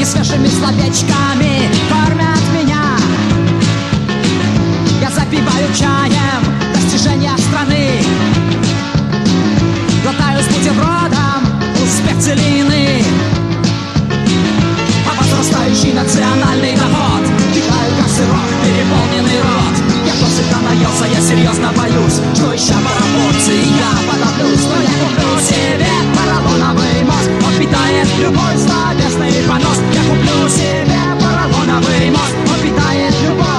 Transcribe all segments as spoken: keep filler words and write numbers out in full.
свежими словечками кормят меня. Я запиваю чаем достижения страны, глотаю с бутербродом успех целины. А возрастающий национальный доход вдыхаю как сырок переполненный рот. Я досыта наелся, я серьезно боюсь, что ища пропорции я подавлюсь. Но я куплю себе поролоновый мозг, он питает любой словесный понос. Я куплю себе поролоновый мозг, он питает любой.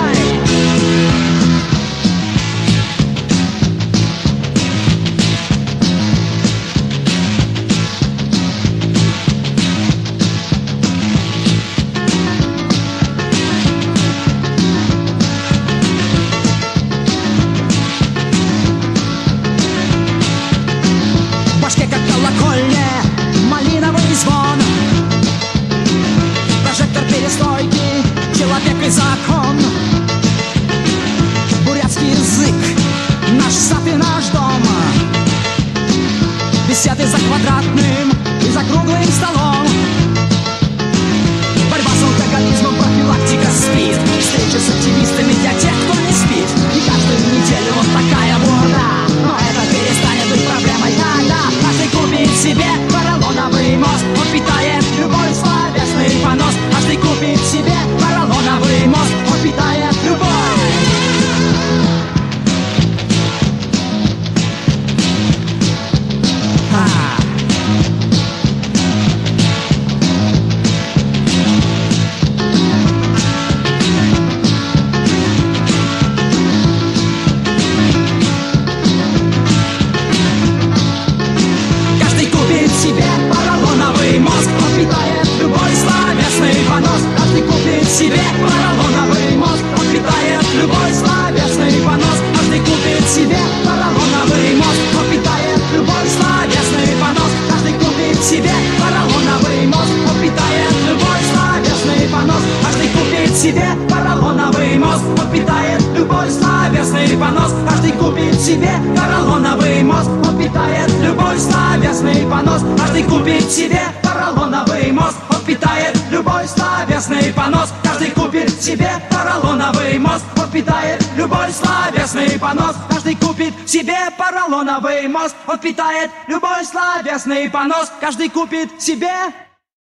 Малиновый звон, прожектор перестройки, человек и закон. Бурятский язык, наш сад и наш дом. Беседы за квадратным и за круглым столом. Борьба с алкоголизмом, профилактика СПИД. Встречи с активистами для тех, кто не спит. И каждую неделю вот такая бурда. Но это перестанет быть проблемой, когда каждый купит себе поролоновый мозг. Он питает любой словесный понос. Каждый купит себе поролоновый мозг. Он питает любой. Себе поролоновый мозг, он питает любой словесный понос. Каждый купит себе поролоновый мозг, он питает любой словесный понос. Каждый купит себе поролоновый мозг, он питает любой словесный понос. Каждый купит себе поролоновый мозг, он питает любой словесный понос. Каждый купит себе поролоновый мозг, он питает любой словесный понос. Каждый купит себе поролоновый мозг, он питает любой словесный понос. Каждый купит себе поролоновый мозг, он питает любой словесный понос. Каждый купит себе поролоновый мозг, он питает любой словесный понос. Каждый купит себе поролоновый мозг, он питает любой словесный понос. Каждый купит себе